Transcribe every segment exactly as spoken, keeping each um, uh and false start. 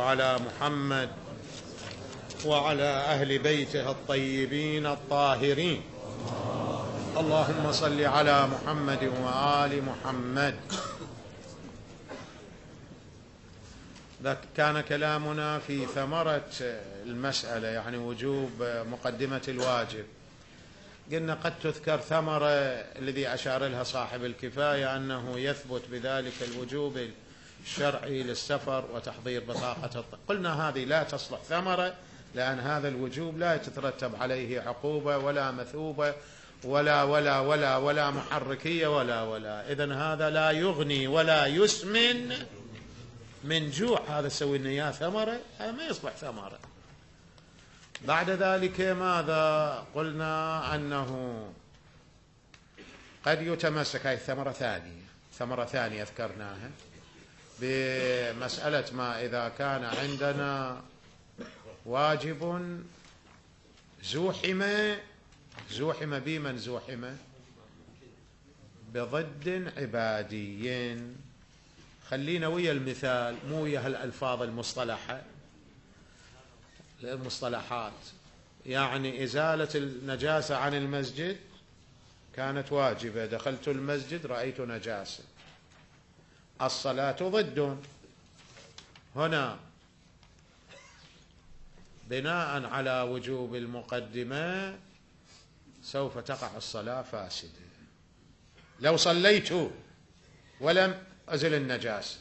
وعلى محمد وعلى أهل بيته الطيبين الطاهرين. اللهم صل على محمد وآل محمد. كان كلامنا في ثمرة المسألة، يعني وجوب مقدمة الواجب. قلنا قد تذكر ثمرة الذي أشار لها صاحب الكفاية أنه يثبت بذلك الوجوب الشرعي للسفر وتحضير بطاقة الطب. قلنا هذه لا تصلح ثمرة، لأن هذا الوجوب لا يترتب عليه عقوبة ولا مثوبة ولا ولا ولا ولا محركية ولا ولا إذن هذا لا يغني ولا يسمن من جوع. هذا سوي لنا إياه ثمرة، هذا ما يصبح ثمرة. بعد ذلك ماذا قلنا؟ أنه قد يتمسك، هذه ثمرة ثانية ثمرة ثانية ذكرناها بمسألة ما إذا كان عندنا واجب زوحم زوحم بمن زوحم بضد عبادي. خلينا ويا المثال مو ويا الألفاظ المصطلحة المصطلحات. يعني إزالة النجاسة عن المسجد كانت واجبة، دخلت المسجد رأيت نجاسة، الصلاة ضد. هنا بناء على وجوب المقدمة سوف تقع الصلاة فاسدة لو صليت ولم أزل النجاسة.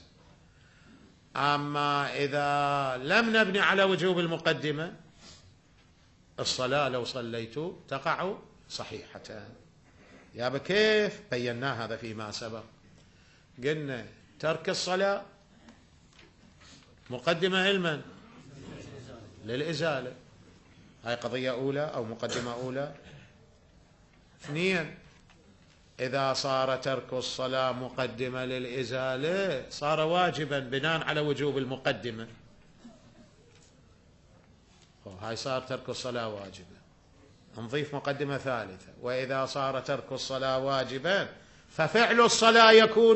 أما إذا لم نبني على وجوب المقدمة الصلاة لو صليت تقع صحيحة. يا بكيف بينا هذا فيما سبق. قلنا ترك الصلاة مقدمة علما للإزالة، هاي قضية أولى أو مقدمة أولى. اثنين، إذا صار ترك الصلاة مقدمة للإزالة صار واجبا بناء على وجوب المقدمة. هاي صار ترك الصلاة واجبا، نضيف مقدمة ثالثة: وإذا صار ترك الصلاة واجبا ففعل الصلاة يكون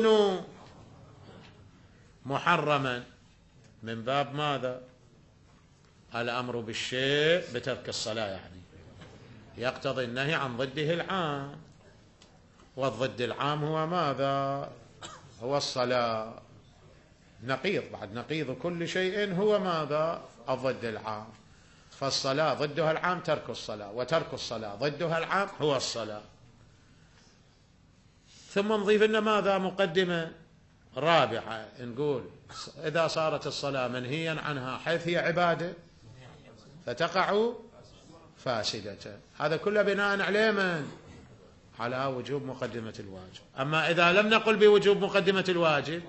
محرما. من باب ماذا؟ الأمر بالشيء بترك الصلاة، يعني يقتضي النهي عن ضده العام، والضد العام هو ماذا؟ هو الصلاة. نقيض بعد نقيض كل شيء هو ماذا؟ الضد العام. فالصلاة ضدها العام ترك الصلاة، وترك الصلاة ضدها العام هو الصلاة. ثم نضيف لنا ماذا؟ مقدمة رابعة، نقول إذا صارت الصلاة منهيا عنها حيث هي عبادة فتقع فاسدة. هذا كله بناء عليه من؟ على وجوب مقدمة الواجب. أما إذا لم نقل بوجوب مقدمة الواجب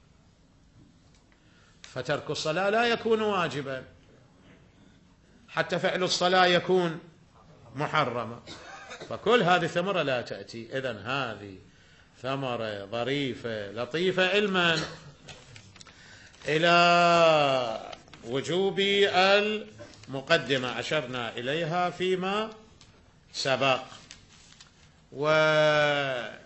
فترك الصلاة لا يكون واجبا، حتى فعل الصلاة يكون محرما. فكل هذه ثمرة لا تأتي. إذن هذه ثمرة ظريفة لطيفة علما إلى وجوب المقدمة، أشرنا إليها فيما سبق. وذكرنا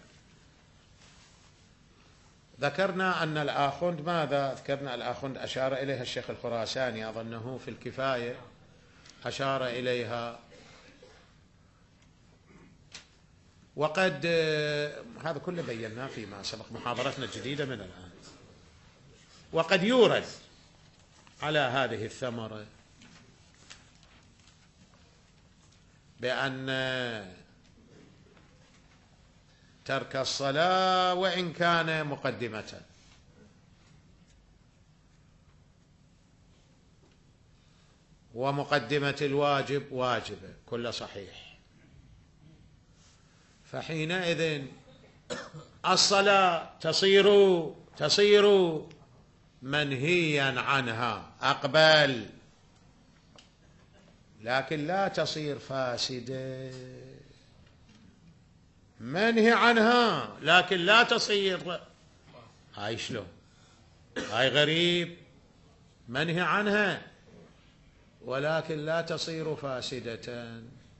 أن الآخوند ماذا؟ ذكرنا الآخوند أشار إليها الشيخ الخراساني أظنه في الكفاية، أشار إليها. وقد هذا كله بيناه فيما سبق محاضرتنا الجديدة من الآن. وقد يورد على هذه الثمرة بأن ترك الصلاة وإن كان مقدمة ومقدمة الواجب واجبة كل صحيح، فحينئذ الصلاة تصير تصير منهيا عنها أقبل، لكن لا تصير فاسدة. منهي عنها لكن لا تصير، هاي شلون؟ هاي غريب. منهي عنها ولكن لا تصير فاسدة،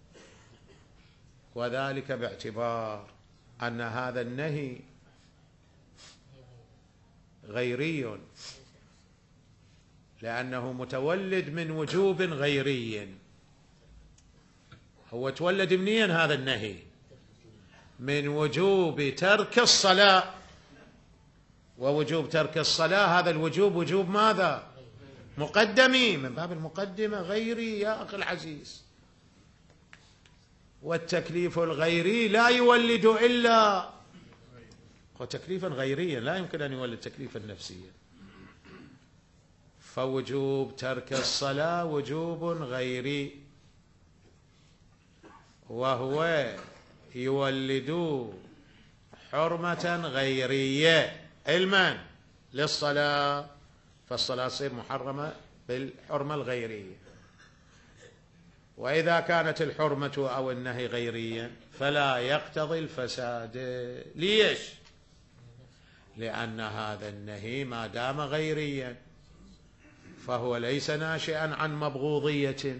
وذلك باعتبار أن هذا النهي غيري لأنه متولد من وجوب غيري. هو تولد منين هذا النهي؟ من وجوب ترك الصلاة، ووجوب ترك الصلاة هذا الوجوب وجوب ماذا؟ مقدمي، من باب المقدمة غيري يا أخي العزيز. والتكليف الغيري لا يولد إلا تكليفا غيريا، لا يمكن أن يولد تكليفا نفسيا. فوجوب ترك الصلاة وجوب غيري، وهو يولد حرمة غيرية علما للصلاة، فالصلاة تصير محرمة بالحرمة الغيرية. وإذا كانت الحرمة أو النهي غيريا فلا يقتضي الفساد. ليش؟ لأن هذا النهي ما دام غيريا فهو ليس ناشئا عن مبغوضية.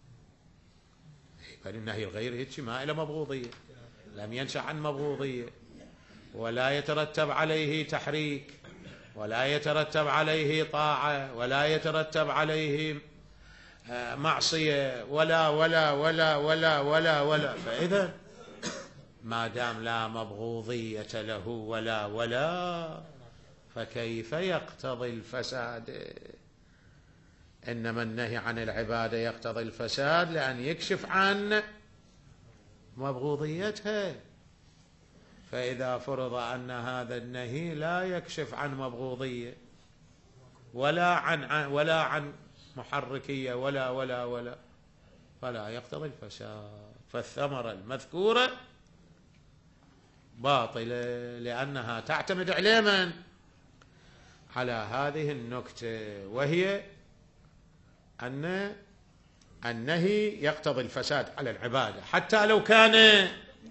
فالنهي الغير هيك ما إلى مبغوضية، لم ينشأ عن مبغوضية، ولا يترتب عليه تحريك، ولا يترتب عليه طاعة، ولا يترتب عليه معصية، ولا ولا ولا ولا ولا ولا. فإذا ما دام لا مبغوضية له ولا ولا فكيف يقتضي الفساد؟ إنما النهي عن العبادة يقتضي الفساد لأن يكشف عن مبغوضيتها. فإذا فرض أن هذا النهي لا يكشف عن مبغوضية ولا عن ولا عن محركية ولا ولا ولا فلا يقتضي الفساد. فالثمرة المذكورة باطلة لأنها تعتمد على من؟ على هذه النكتة، وهي أن النهي يقتضي الفساد على العبادة حتى لو كان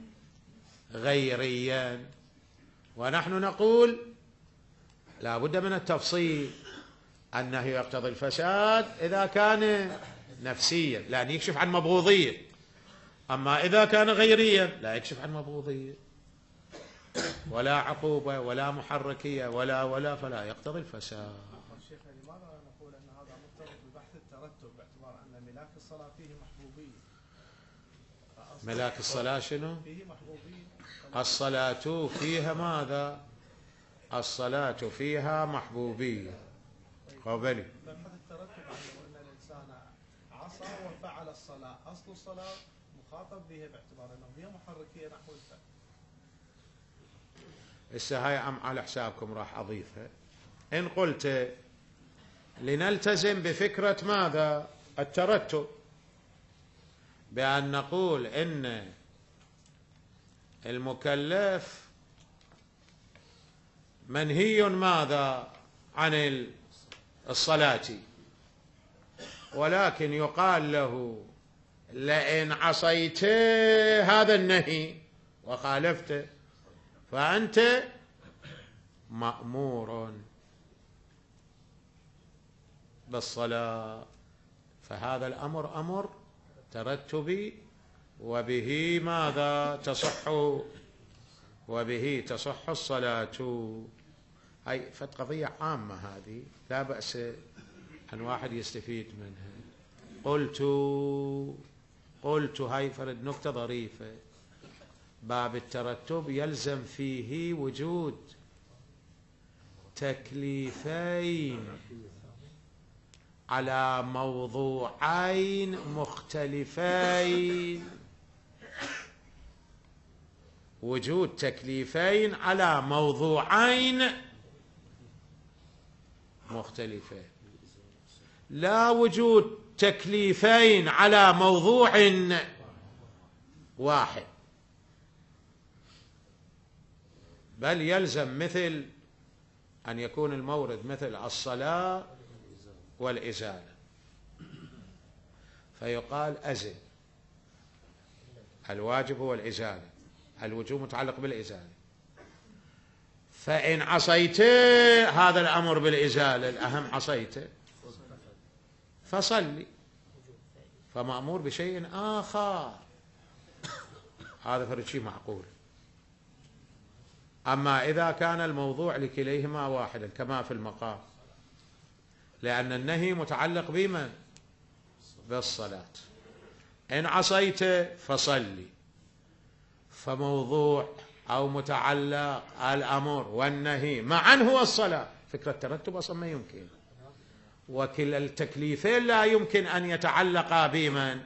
غيريا. ونحن نقول لا بد من التفصيل. النهي يقتضي الفساد إذا كان نفسيا لأن يكشف عن مبغوضية، أما إذا كان غيريا لا يكشف عن مبغوضية ولا عقوبة ولا محركية ولا ولا فلا يقتضي الفساد. شيخ لماذا نقول أن هذا مرتبط ببحث الترتب باعتبار أن ملاك الصلاة فيه محبوبية؟ ملاك الصلاة شنو؟ فيه محبوبية. الصلاة فيها ماذا؟ الصلاة فيها محبوبية. قبلي مبحث الترتب عنه أن الإنسان عصى وفعل الصلاة، أصل الصلاة مخاطب بها باعتبار أنه هي محركية نحو الفعل. هسه هاي عم على حسابكم راح أضيفها. إن قلت لنلتزم بفكرة ماذا؟ الترتب، بأن نقول إن المكلف منهي ماذا؟ عن الصلاة، ولكن يقال له لئن عصيت هذا النهي وخالفته فأنت مأمور بالصلاة. فهذا الأمر أمر ترتبي، وبه ماذا؟ تصح وبه تصح الصلاة. هاي فقضية عامة هذه لا بأس أن واحد يستفيد منها. قلت قلت هاي فرد نكتة ظريفة. باب الترتب يلزم فيه وجود تكليفين على موضوعين مختلفين. وجود تكليفين على موضوعين مختلفين، لا وجود تكليفين على موضوع واحد. بل يلزم مثل أن يكون المورد مثل الصلاة والإزالة، فيقال أزل، الواجب هو الإزالة، الوجوب متعلق بالإزالة. فإن عصيت هذا الأمر بالإزالة الأهم عصيته فصلي، فمأمور بشيء آخر. هذا فرد شيء معقول. أما إذا كان الموضوع لكليهما واحدا كما في المقام، لأن النهي متعلق بمن؟ بالصلاة. إن عصيت فصلي، فموضوع أو متعلق الأمر والنهي معا هو الصلاة. فكرة الترتب أصلا ما يمكن، وكلا التكليفين لا يمكن أن يتعلقا بمن؟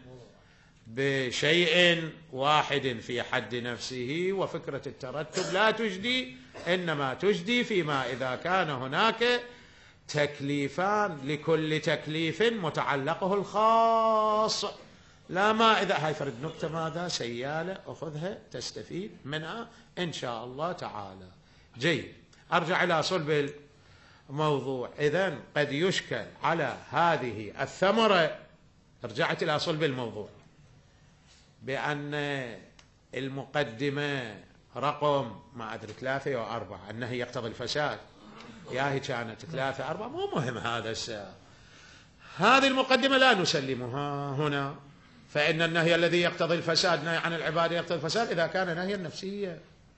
بشيء واحد في حد نفسه. وفكرة الترتب لا تجدي، إنما تجدي فيما إذا كان هناك تكليفان لكل تكليف متعلقه الخاص، لا ما إذا هاي فرد نكتة ماذا سيالة أخذها تستفيد منها إن شاء الله تعالى. جيد، أرجع إلى صلب الموضوع. إذن قد يشكل على هذه الثمرة، رجعت إلى صلب الموضوع، بأن المقدمة رقم ما أدري ثلاثة أو أربعة، النهي يقتضي الفساد، يا هي كانت ثلاثة أربعة مو مهم هذا الساعة. هذه المقدمة لا نسلمها هنا، فإن النهي الذي يقتضي الفساد، نهي عن العبادة يقتضي الفساد إذا كان نهيا نفسيا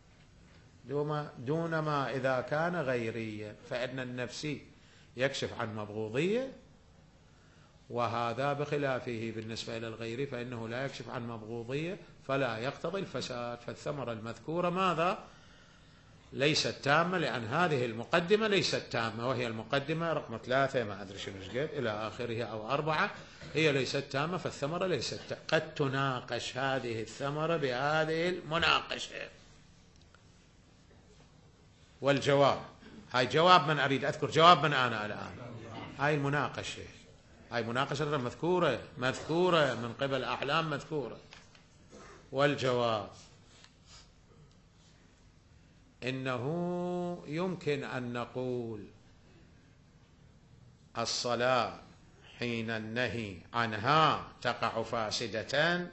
دون ما إذا كان غيريا، فإن النفسي يكشف عن مبغوضية، وهذا بخلافه بالنسبة إلى الغيري فإنه لا يكشف عن مبغوضية فلا يقتضي الفساد. فالثمرة المذكورة ماذا؟ ليست تامة، لأن هذه المقدمة ليست تامة، وهي المقدمة رقم ثلاثة ما أدري شنو قد إلى آخره أو أربعة، هي ليست تامة، فالثمرة ليست تامة. قد تناقش هذه الثمرة بهذه المناقشة. والجواب، هاي جواب من أريد أذكر جواب من أنا الآن، هاي المناقشة، هاي مناقشة مذكورة مذكورة من قبل أحلام مذكورة. والجواب إنه يمكن أن نقول الصلاة حين النهي عنها تقع فاسدة،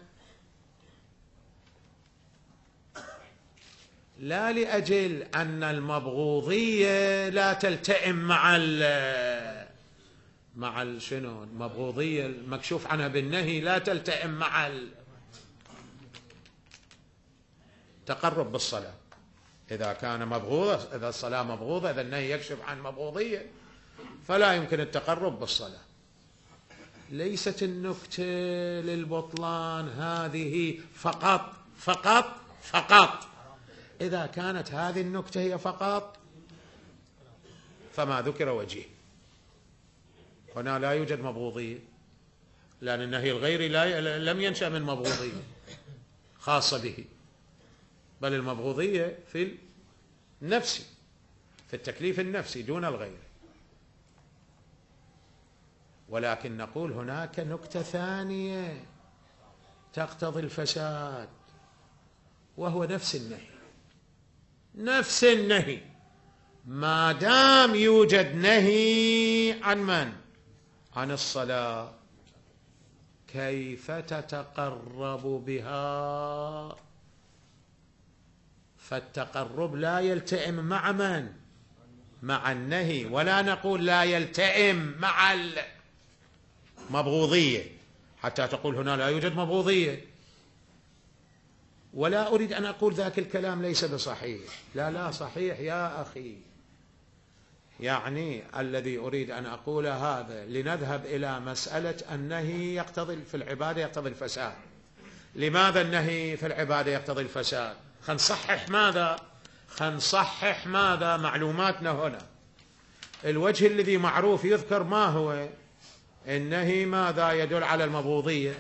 لا لأجل أن المبغوضية لا تلتئم مع ال مع ال شنو المبغوضية المكشوف عنها بالنهي لا تلتئم مع التقرب بالصلاة. إذا كان مبغوضة، إذا الصلاة مبغوضة، إذا النهي يكشف عن مبغوضية فلا يمكن التقرب بالصلاة. ليست النكتة للبطلان هذه فقط فقط فقط. إذا كانت هذه النكتة هي فقط فما ذكر وجيه، هنا لا يوجد مبغوضية، لأن النهي الغيري لا لم ينشأ من مبغوضية خاصة به، بل المبغوضية في النفس، في التكليف النفسي دون الغير. ولكن نقول هناك نكتة ثانية تقتضي الفساد، وهو نفس النهي. نفس النهي ما دام يوجد نهي عن من؟ عن الصلاة، كيف تتقرب بها؟ فالتقرب لا يلتئم مع من؟ مع النهي، ولا نقول لا يلتئم مع المبغوضية حتى تقول هنا لا يوجد مبغوضية. ولا أريد أن أقول ذاك الكلام ليس بصحيح، لا لا صحيح يا أخي. يعني الذي أريد أن أقول هذا لنذهب إلى مسألة النهي يقتضي في العبادة يقتضي الفساد. لماذا النهي في العبادة يقتضي الفساد؟ خلينا نصحح ماذا؟ خلينا نصحح ماذا؟ معلوماتنا هنا. الوجه الذي معروف يذكر ما هو؟ النهي ماذا يدل على المبغوضية،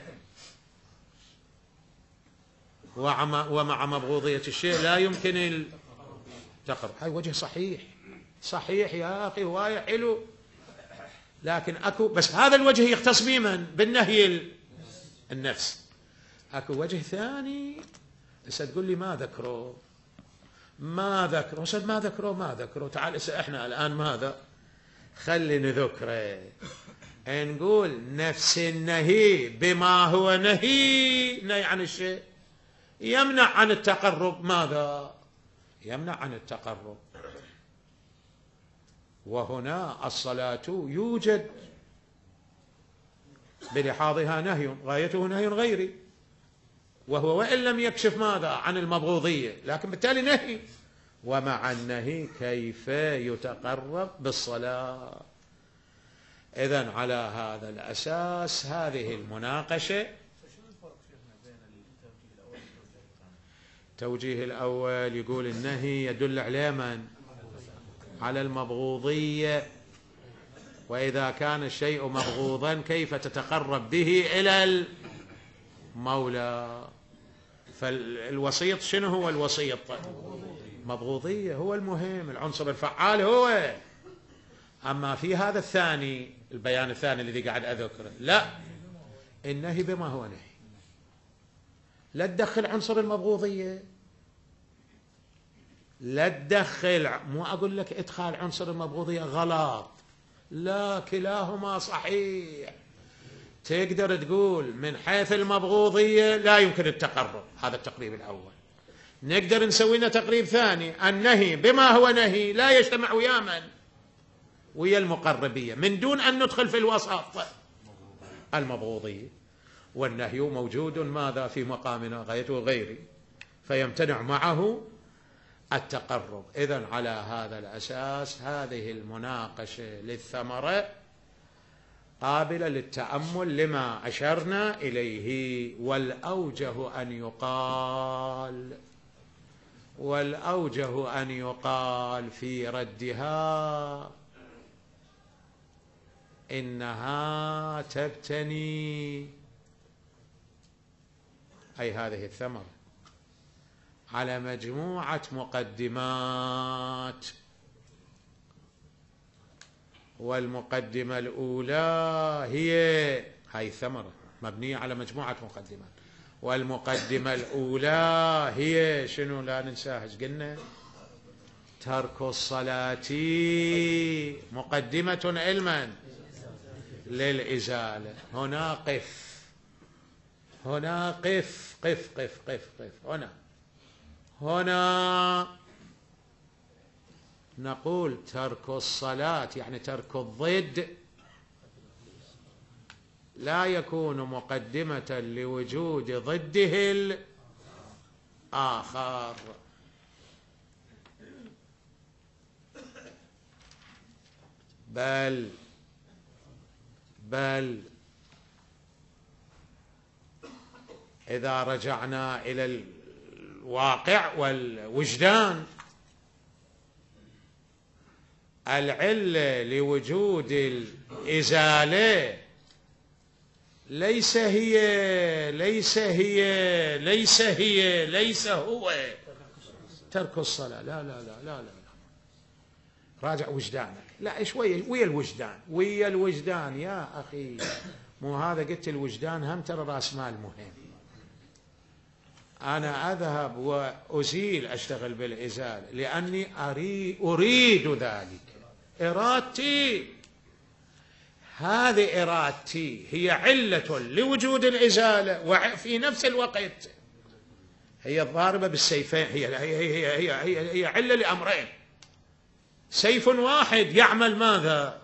ومع مبغوضية الشيء لا يمكن التقرب. هاي وجه صحيح صحيح يا أخي، هواية حلو، لكن أكو بس هذا الوجه يختص بمن؟ بالنهي النفس. أكو وجه ثاني هسه تقول لي ما ذكروا ما ذكروا هسه ما ذكروا ما ذكروا تعال هسه احنا الآن ماذا؟ خلي نذكره، نقول نفس النهي بما هو نهي نهي عن الشيء يمنع عن التقرب. ماذا؟ يمنع عن التقرب. وهنا الصلاة يوجد بلحاظها نهي غايته نهي غيري، وهو وإن لم يكشف ماذا؟ عن المبغوضية، لكن بالتالي نهي. ومع النهي كيف يتقرب بالصلاة؟ إذن على هذا الأساس هذه المناقشة. التوجيه الأول يقول النهي يدل على من؟ على المبغوضية، وإذا كان الشيء مبغوضا كيف تتقرب به إلى المولى؟ فالوسيط شنو هو الوسيط؟ مبغوضية، هو المهم، العنصر الفعال هو. أما في هذا الثاني، البيان الثاني الذي قاعد أذكره، لا، النهي بما هو نهي، لا تدخل عنصر المبغوضية، لا تدخل، مو أقول لك إدخال عنصر المبغوضية غلط، لا، كلاهما صحيح. تقدر تقول من حيث المبغوضية لا يمكن التقرب، هذا التقريب الأول. نقدر نسوي لنا تقريب ثاني، النهي بما هو نهي لا يجتمع ويا من؟ ويا المقربية، من دون أن ندخل في الوسط المبغوضية. والنهي موجود ماذا في مقامنا غايته غيري، فيمتنع معه التقرب. إذن على هذا الأساس هذه المناقشة للثمرة قابلة للتأمل لما أشرنا إليه. والأوجه أن يقال والأوجه أن يقال في ردها إنها تبتني، أي هذه الثمرة، على مجموعة مقدمات، والمقدمة الأولى هي هاي الثمرة مبنية على مجموعة مقدمات، والمقدمة الأولى هي شنو؟ لا ننساها، ايش قلنا؟ ترك الصلاة، مقدمة علما للإزالة. هنا قف، هنا قف قف قف قف قف هنا هنا نقول ترك الصلاة يعني ترك الضد لا يكون مقدمة لوجود ضده الآخر، بل بل إذا رجعنا إلى الواقع والوجدان، العلة لوجود الإزالة ليس هي ليس هي ليس هي ليس هو ترك الصلاة. لا لا لا لا لا راجع وجدانك، لا شوية ويا الوجدان، ويا الوجدان يا أخي، مو هذا قلت الوجدان هم ترى رأس مال مهم. أنا أذهب وأزيل، أشتغل بالإزالة لأني أريد ذلك، إرادتي، هذه إرادتي هي علة لوجود الإزالة، وفي نفس الوقت هي الضاربة بالسيفين، هي هي هي هي هي, هي علة لأمرين، سيف واحد يعمل ماذا؟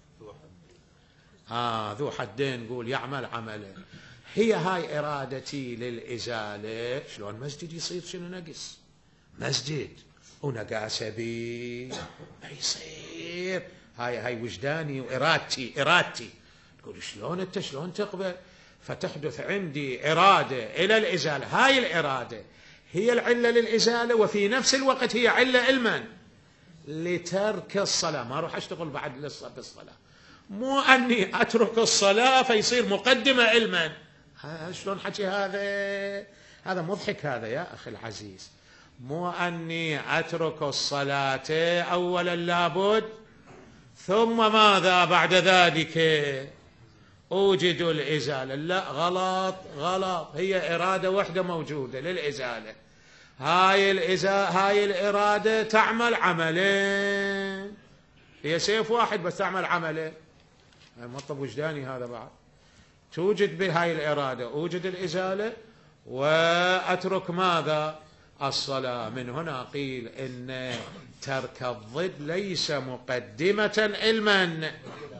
آه ذو حدين، نقول يعمل عمله. هي هاي إرادتي للإزالة. شلون مسجد يصير شنو نقص؟ مسجد ونقاسة بي ما يصير. هاي هاي وجداني وإرادتي، إرادتي. تقول شلون أنت شلون تقبل؟ فتحدث عندي إرادة إلى الإزالة، هاي الإرادة هي العلة للإزالة، وفي نفس الوقت هي علة علما لترك الصلاة. ما أروح أشتغل بعد بالصلاة، مو أني أترك الصلاة فيصير مقدمة علما. شلون حكي هذا؟ هذا مضحك هذا يا أخي العزيز. مو أني أترك الصلاة أولا لابد، ثم ماذا بعد ذلك أوجد الإزالة. لا، غلط غلط، هي إرادة واحدة موجودة للإزالة. هاي الإزالة هاي الإرادة تعمل عملين، هي سيف واحد بس تعمل عملين. مطلب وجداني هذا بعد. توجد بهاي الإرادة أوجد الإزالة وأترك ماذا؟ الصلاة. من هنا قيل إن ترك الضد ليس مقدمة علما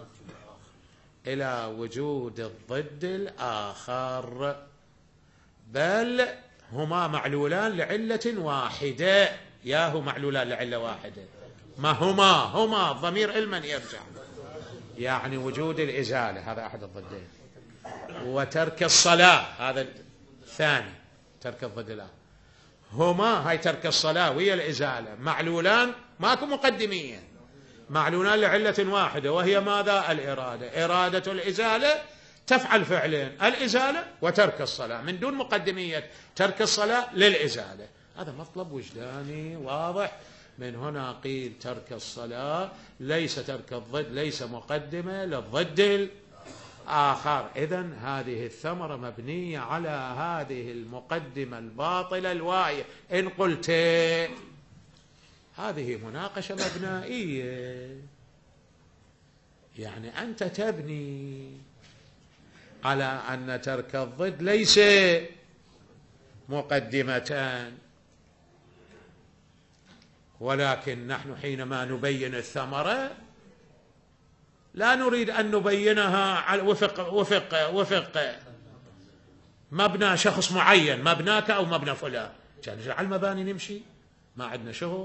إلى وجود الضد الآخر، بل هما معلولان لعلة واحدة. ياهو معلولان لعلة واحدة، ما هما هما ضمير علما يرجع. يعني وجود الإزالة، هذا أحد الضدين، وترك الصلاة هذا الثاني، ترك الضد الآن. هما هاي ترك الصلاة وهي الإزالة معلولان، ماكو مقدمية، معلولان لعلة واحدة وهي ماذا؟ الإرادة. إرادة الإزالة تفعل فعلين، الإزالة وترك الصلاة، من دون مقدمية ترك الصلاة للإزالة. هذا مطلب وجداني واضح. من هنا قيل ترك الصلاة ليس ترك الضد، ليس مقدمة للضد الآخر. إذن هذه الثمرة مبنية على هذه المقدمة الباطلة الواهية. إن قلت هذه مناقشة مبنائية، يعني أنت تبني على أن ترك الضد ليس مقدمتان، ولكن نحن حينما نبين الثمرة لا نريد أن نبينها على وفق وفق وفق مبنى شخص معين، مبناك أو مبنى فلان. كان على المباني نمشي، ما عندنا شغل.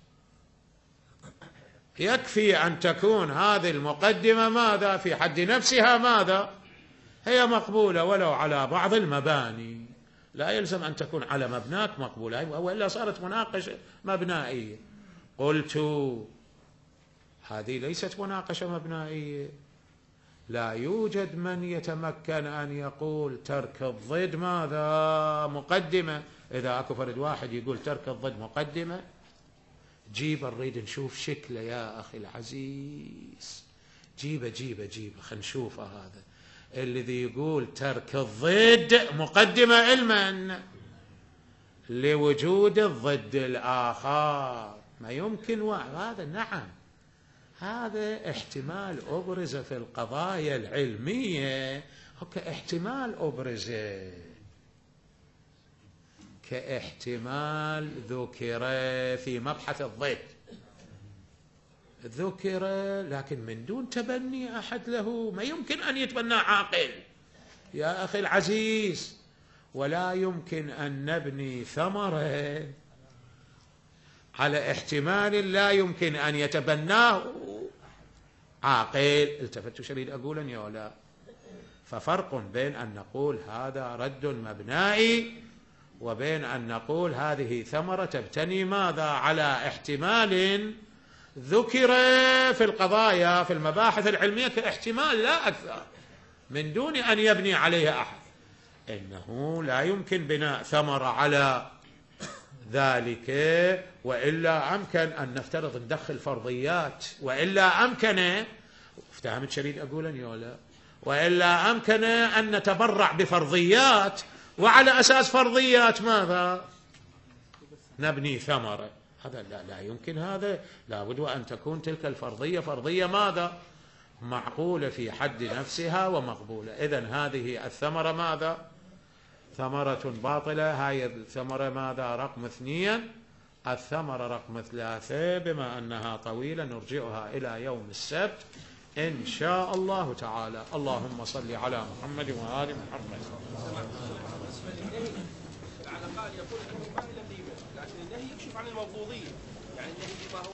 يكفي أن تكون هذه المقدمة ماذا؟ في حد نفسها ماذا؟ هي مقبولة ولو على بعض المباني، لا يلزم أن تكون على مبناك مقبولة، وإلا صارت مناقشة مبنائية. قلت هذه ليست مناقشة مبنائية. لا يوجد من يتمكن أن يقول ترك الضد ماذا؟ مقدمة. إذا أكو فرد واحد يقول ترك الضد مقدمة، جيب نريد نشوف شكله يا أخي العزيز، جيبه جيبه جيبه خلينا نشوفه. هذا الذي يقول ترك الضد مقدمة علما لوجود الضد الآخر، ما يمكن واحد. هذا نعم، هذا احتمال أبرز في القضايا العلمية، كاحتمال أبرز، كاحتمال ذكر في مبحث الضد، ذكر لكن من دون تبني أحد له. ما يمكن أن يتبنى عاقل يا أخي العزيز، ولا يمكن أن نبني ثمرة على احتمال لا يمكن أن يتبناه عاقل. التفتوا شريد أقولا يا ولا؟ ففرق بين أن نقول هذا رد مبنائي وبين أن نقول هذه ثمرة تبتني ماذا؟ على احتمال ذكر في القضايا في المباحث العلمية كاحتمال لا أكثر، من دون أن يبني عليها أحد. إنه لا يمكن بناء ثمرة على ذلك، وإلا أمكن أن نفترض ندخل فرضيات، وإلا أمكن، افتهمت شريد أقولا يا ولا؟ وإلا أمكن أن نتبرع بفرضيات، وعلى أساس فرضيات ماذا؟ نبني ثمرة. هذا لا, لا يمكن. هذا لابد أن تكون تلك الفرضية فرضية ماذا؟ معقولة في حد نفسها ومقبولة. إذن هذه الثمرة ماذا؟ ثمرة باطلة. هاي الثمرة ماذا؟ رقم اثنين. الثمرة رقم ثلاثة بما أنها طويلة نرجعها إلى يوم السبت إن شاء الله تعالى. اللهم صل على محمد وآل محمد. على قال يقول أنه ما لم يبن، لكن النهي يكشف عن الموضوعية، يعني النهي بما هو